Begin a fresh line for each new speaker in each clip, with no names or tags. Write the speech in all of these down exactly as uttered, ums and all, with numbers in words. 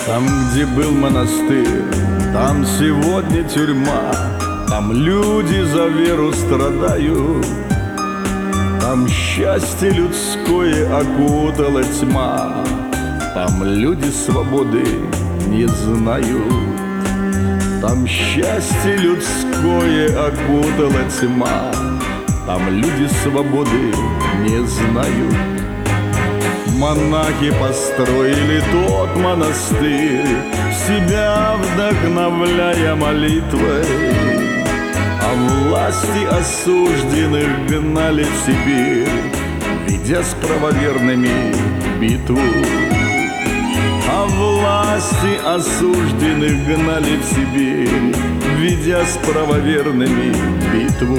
Там, где был монастырь, там сегодня тюрьма. Там люди за веру страдают, там счастье людское окутала тьма. Там люди свободы не знают, там счастье людское окутала тьма. Там люди свободы не знают. Монахи построили тот монастырь, себя вдохновляя молитвой, а власти осужденных гнали в Сибирь, ведя с правоверными битву. А власти осужденных гнали в Сибирь, ведя с правоверными битву.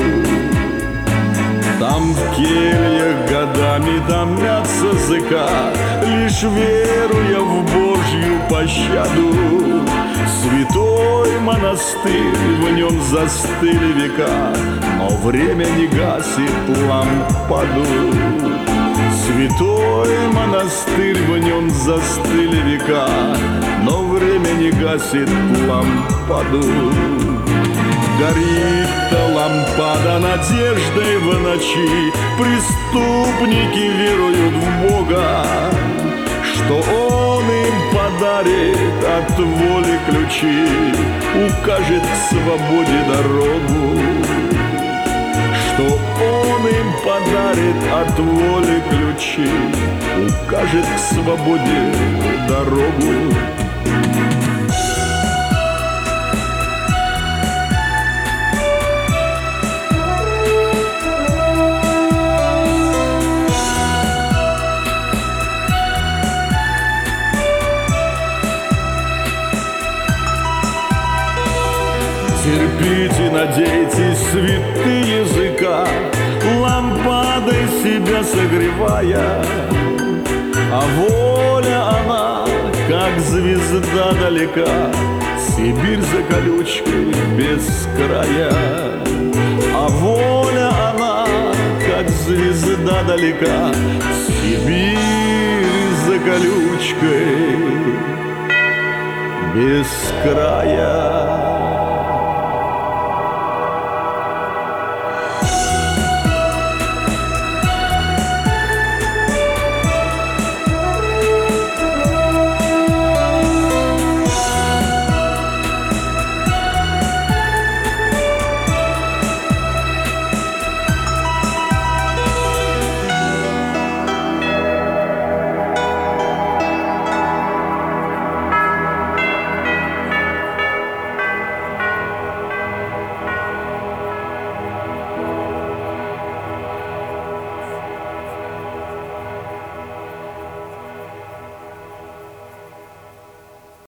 Там в кельях годами томятся зыка, лишь веруя в Божью пощаду. Святой монастырь, в нем застыли века, но время не гасит лампаду. Святой монастырь, в нем застыли века, но время не гасит лампаду. Горит лампада надеждой в ночи, преступники веруют в Бога, что Он им подарит от воли ключи, укажет к свободе дорогу. Что Он им подарит от воли ключи, укажет к свободе дорогу. Терпите, надейтесь, святые языка, лампадой себя согревая, а воля она, как звезда далека, Сибирь за колючкой без края. А воля она, как звезда далека, Сибирь за колючкой без края.